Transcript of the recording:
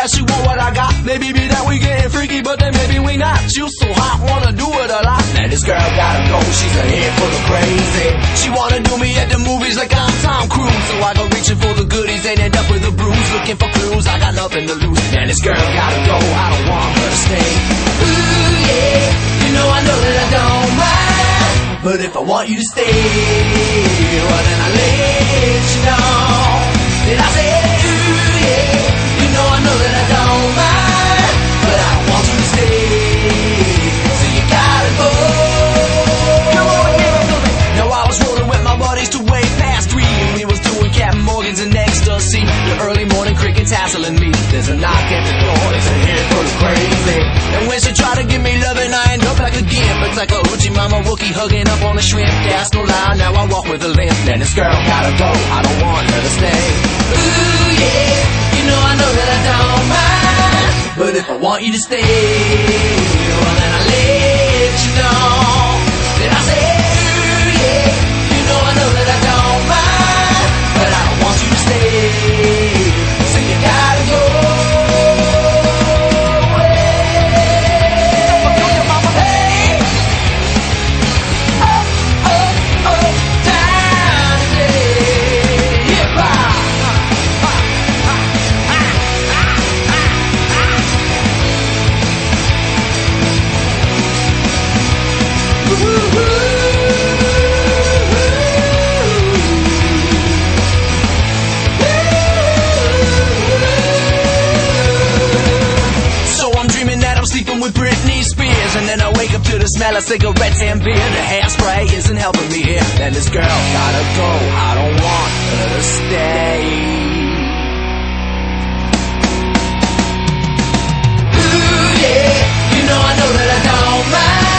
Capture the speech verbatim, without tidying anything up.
that she want what I got. Maybe be that we getting freaky, but then maybe we not. She was so hot, wanna do it a lot. Man, this girl gotta go, she's a head full of crazy. She wanna do me at the movies like I'm Tom Cruise. So I go reaching for the goodies and end up with a bruise. Looking for clues, I got nothing to lose. Man, this girl gotta go, I don't want her to stay. Ooh, yeah, you know I know that I don't mind, but if I want you to stay, well then I let you know. Then I say, ooh, yeah, you know I know that I don't mind, but I don't want you to stay, so you gotta go. Come on, give it to me. Now I was rolling with my buddies to way past three, and we was doing Captain Morgan's and ecstasy. The early morning crickets hassling me. There's a knock at the door, it's a head full of crazy. And when she try to give me loving, I end up like a gimp. It's like a hoochie mama Wookie hugging up on a shrimp. That's no lie, now I walk with a limp. Then this girl gotta go, I don't want her to stay. Ooh yeah, you know I know that I don't mind, but if I want you to stay, well then I let you know. Then I say, ooh yeah, you know I know that I don't mind, but I don't want you to stay, so you gotta go. With Britney Spears, and then I wake up to the smell of cigarettes and beer. The hairspray isn't helping me here. Then this girl gotta go, I don't want her to stay. Ooh yeah, you know I know that I don't mind,